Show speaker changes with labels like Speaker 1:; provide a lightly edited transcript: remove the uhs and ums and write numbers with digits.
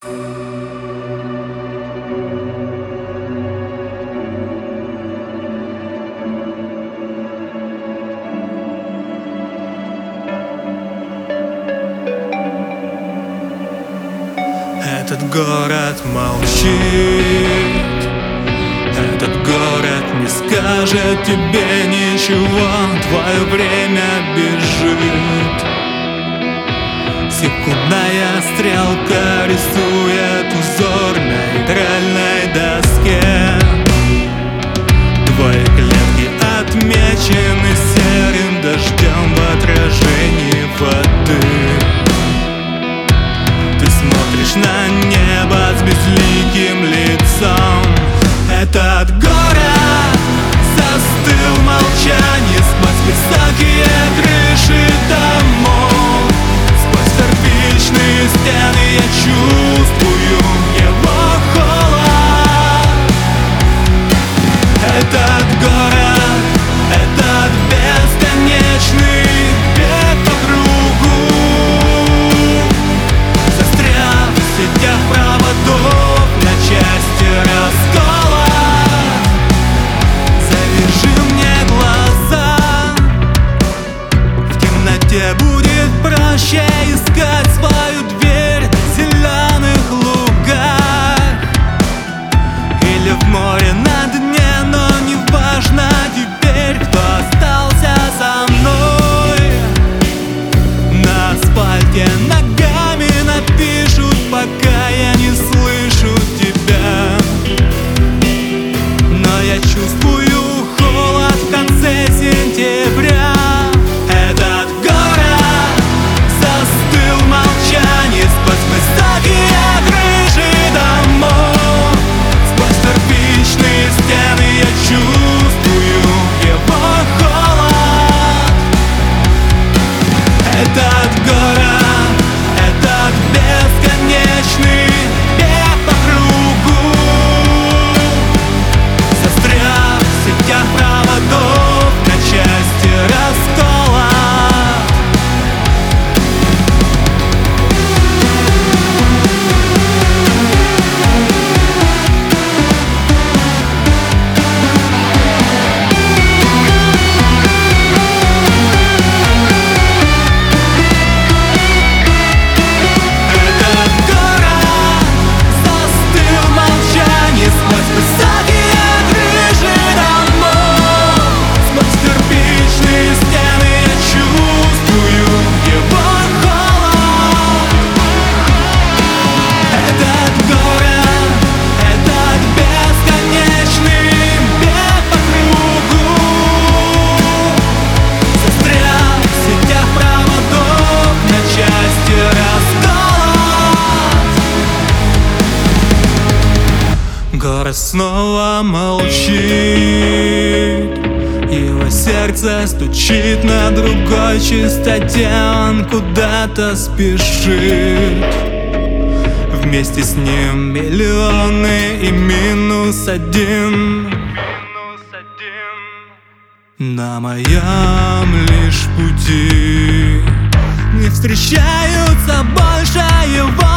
Speaker 1: Этот город молчит, этот город не скажет тебе ничего. Твое время бежит, секундная стрелка рисует узор на нейтральной доске. Твои клетки отмечены серым дождем в отражении воды. Смотришь на небо с безликим лицом. Этот город застыл в молчании сквозь высокие крыши домов. Сквозь кирпичные стены я чувствую его холод. Этот город, этот бесконечный бег по кругу, в сетях проводов на части раскола. Завяжи мне глаза, в темноте будет проще искать свою дверь в зеленых лугах или в море на дне, но не важно теперь, кто остался со мной. На асфальте ногами напишут, пока я не слышу тебя. Но я чувствую холод в конце сентября. Этот город застыл в молчании сквозь высокие крыши домов. Сквозь кирпичные стены я чувствую его холод. Этот город, этот бесконечный бег по кругу, застряв в сетях проводов на части раскола. Город снова молчит, его сердце стучит на другой частоте. Он куда-то спешит, вместе с ним миллионы и -1. На моем лишь пути не встречаются больше его